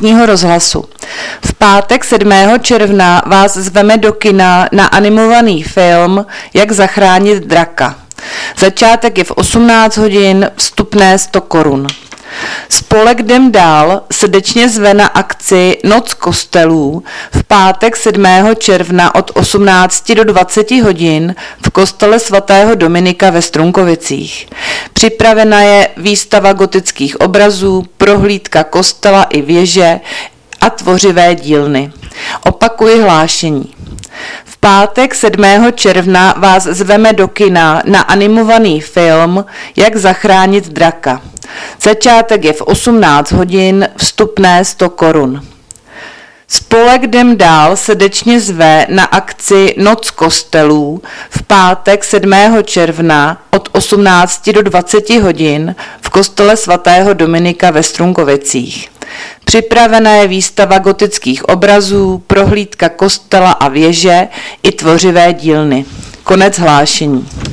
místního rozhlasu. V pátek 7. června vás zveme do kina na animovaný film Jak zachránit draka. Začátek je v 18 hodin, vstupné 100 korun. Spolek Jdem dál srdečně zve na akci Noc kostelů v pátek 7. června od 18 do 20 hodin v kostele svatého Dominika ve Strunkovicích. Připravena je výstava gotických obrazů, prohlídka kostela i věže a tvořivé dílny. Opakuji hlášení. V pátek 7. června vás zveme do kina na animovaný film Jak zachránit draka. Začátek je v 18 hodin, vstupné 100 korun. Spolek Jdem dál srdečně zve na akci Noc kostelů v pátek 7. června od 18 do 20 hodin v kostele svatého Dominika ve Strunkovicích. Připravena je výstava gotických obrazů, prohlídka kostela a věže i tvořivé dílny. Konec hlášení.